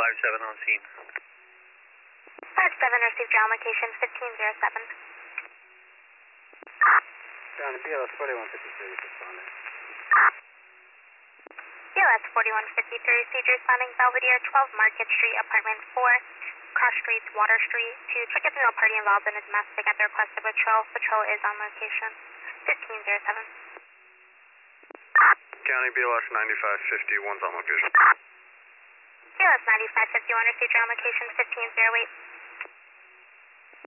5-7 on scene. 5-7, received ground location 1507. County BLS 4153 responding. BLS 4153, received responding Belvedere 12 Market Street, apartment 4, cross streets, Water Street, to check if no party involved in a domestic at the request of patrol. Patrol is on location 1507. County BLS 9551's on location. BLS 9551, received ground location 1508.